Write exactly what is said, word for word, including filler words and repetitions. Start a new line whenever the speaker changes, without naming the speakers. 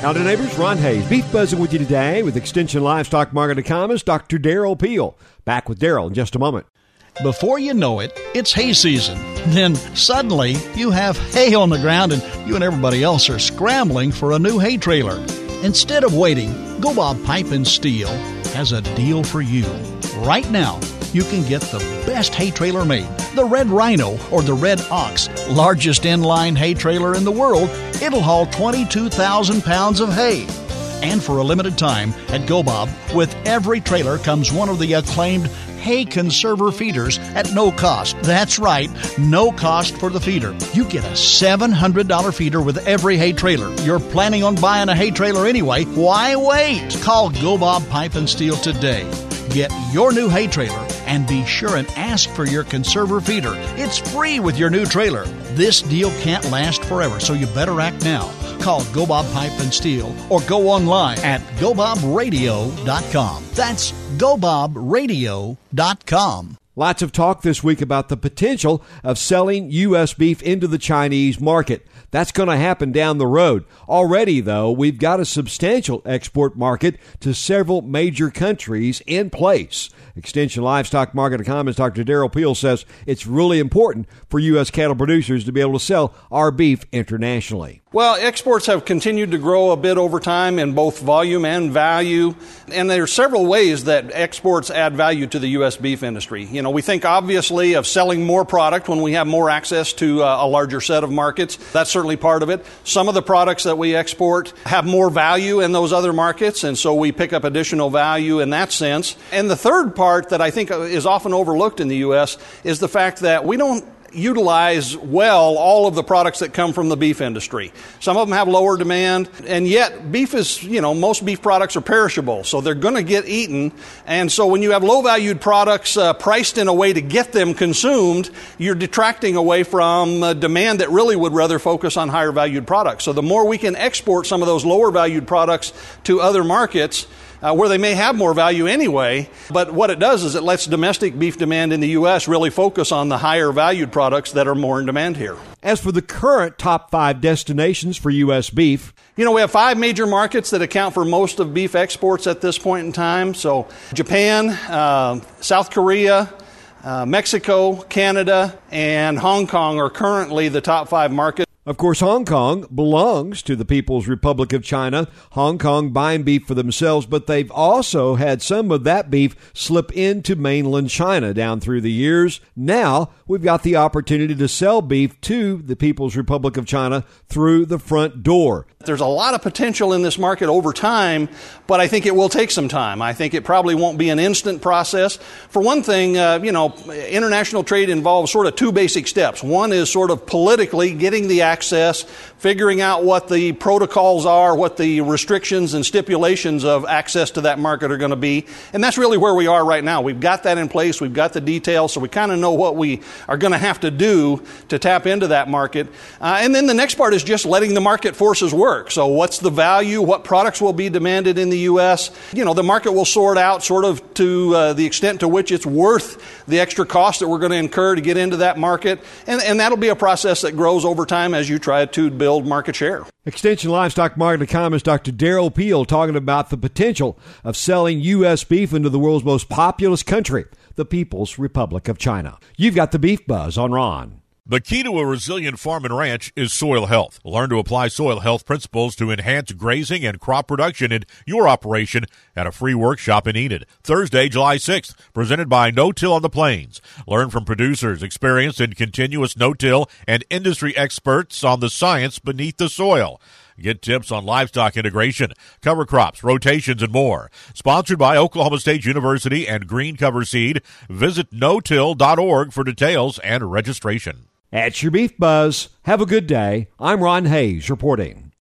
Howdy neighbors, Ron Hayes, Beef Buzzing with you today with Extension Livestock Market Economist, Doctor Darrell Peel. Back with Darrell in just a moment.
Before you know it, it's hay season. Then suddenly you have hay on the ground and you and everybody else are scrambling for a new hay trailer. Instead of waiting, GoBob Pipe and Steel has a deal for you. Right now, you can get the best hay trailer made, the Red Rhino or the Red Ox, largest inline hay trailer in the world. It'll haul twenty-two thousand pounds of hay. And for a limited time at GoBob, with every trailer comes one of the acclaimed hay conserver feeders at no cost. That's right, no cost for the feeder. You get a seven hundred dollars feeder with every hay trailer. You're planning on buying a hay trailer anyway. Why wait? Call GoBob Pipe and Steel today. Get your new hay trailer and be sure and ask for your conserver feeder. It's free with your new trailer. This deal can't last forever, so you better act now. Call GoBob Pipe and Steel or go online at go bob radio dot com. That's go bob radio dot com.
Lots of talk this week about the potential of selling U S beef into the Chinese market. That's going to happen down the road. Already, though, we've got a substantial export market to several major countries in place. Extension Livestock Market Economist Doctor Darrell Peel says it's really important for U S cattle producers to be able to sell our beef internationally.
Well, exports have continued to grow a bit over time in both volume and value, and there are several ways that exports add value to the U S beef industry. You know, we think obviously of selling more product when we have more access to uh, a larger set of markets. That's certainly part of it. Some of the products that we export have more value in those other markets, and so we pick up additional value in that sense. And the third part that I think is often overlooked in the U S is the fact that we don't utilize well all of the products that come from the beef industry. Some of them have lower demand, and yet beef is, you know, most beef products are perishable, so they're going to get eaten. And so when you have low-valued products uh, priced in a way to get them consumed, you're detracting away from uh, demand that really would rather focus on higher-valued products. So the more we can export some of those lower-valued products to other markets, Uh, where they may have more value anyway, but what it does is it lets domestic beef demand in the U S really focus on the higher valued products that are more in demand here.
As for the current top five destinations for U S beef,
you know, we have five major markets that account for most of beef exports at this point in time. So Japan, uh, South Korea, uh, Mexico, Canada, and Hong Kong are currently the top five markets.
Of course, Hong Kong belongs to the People's Republic of China. Hong Kong buying beef for themselves, but they've also had some of that beef slip into mainland China down through the years. Now, we've got the opportunity to sell beef to the People's Republic of China through the front door.
There's a lot of potential in this market over time, but I think it will take some time. I think it probably won't be an instant process. For one thing, uh, you know, international trade involves sort of two basic steps. One is sort of politically getting the access, figuring out what the protocols are, what the restrictions and stipulations of access to that market are going to be. And that's really where we are right now. We've got that in place. We've got the details, so we kind of know what we are going to have to do to tap into that market. Uh, and then the next part is just letting the market forces work. So what's the value? What products will be demanded in the U S? You know, the market will sort out sort of to uh, the extent to which it's worth the extra cost that we're going to incur to get into that market. And, and that'll be a process that grows over time as you try to build market share.
Extension Livestock Market Economist Doctor Darrell Peel talking about the potential of selling U S beef into the world's most populous country, the People's Republic of China. You've got the Beef Buzz on Ron.
The key to a resilient farm and ranch is soil health. Learn to apply soil health principles to enhance grazing and crop production in your operation at a free workshop in Enid. Thursday, July sixth, presented by No-Till on the Plains. Learn from producers experienced in continuous no-till and industry experts on the science beneath the soil. Get tips on livestock integration, cover crops, rotations, and more. Sponsored by Oklahoma State University and Green Cover Seed. Visit no till dot org for details and registration.
That's your Beef Buzz. Have a good day. I'm Ron Hayes reporting.